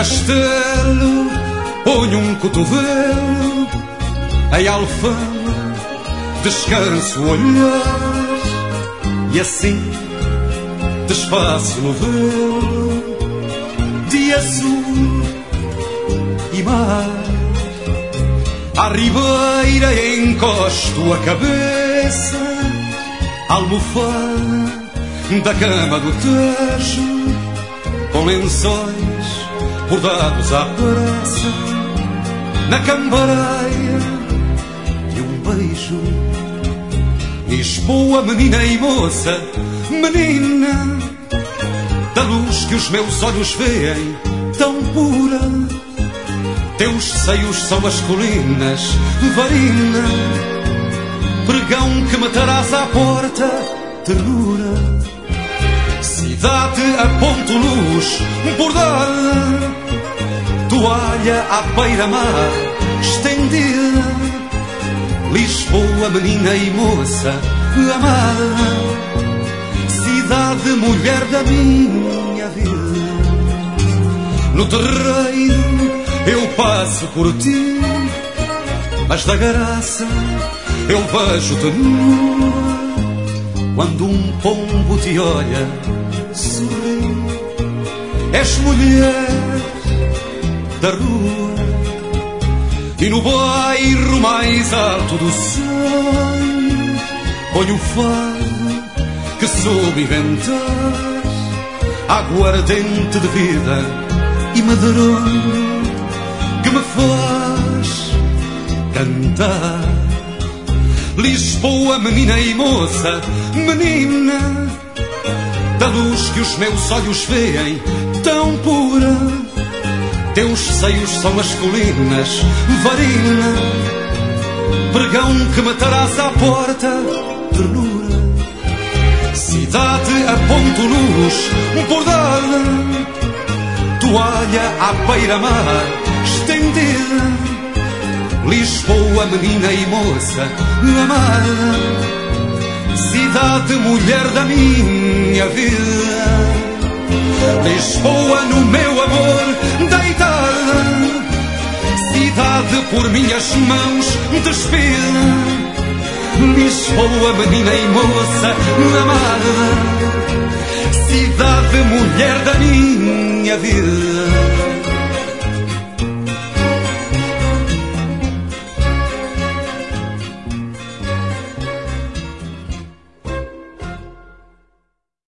castelo, ponho um cotovelo, em Alfama descanso o olhar, e assim desfaço o velo de azul e mar. À ribeira encosto a cabeça, almofada da cama do Tejo, com lençóis bordados à pressa, na cambareia e um beijo. Lisboa, menina e moça, menina, da luz que os meus olhos veem, tão pura. Teus seios são as colinas, varina, pregão que matarás à porta, ternura. Cidade a ponto luz bordada, toalha à beira-mar estendida. Lisboa, menina e moça amada, cidade, mulher da minha vida. No terreiro eu passo por ti, mas da graça eu vejo-te nua. Quando um pombo te olha, sorri, és mulher da rua. E no bairro mais alto do sonho ponho o fado que soube inventar, aguardente de vida e medronho que me faz cantar. Lisboa, menina e moça, menina, da luz que os meus olhos veem, tão pura. Teus seios são as colinas, varina, pregão que matarás à porta, ternura. Cidade a ponto luz bordada, toalha à beira-mar estendida. Lisboa, menina e moça amada, cidade, mulher da minha vida. Lisboa, no meu amor deitada, cidade por minhas mãos despida. Lisboa, menina e moça amada, cidade, mulher da minha vida.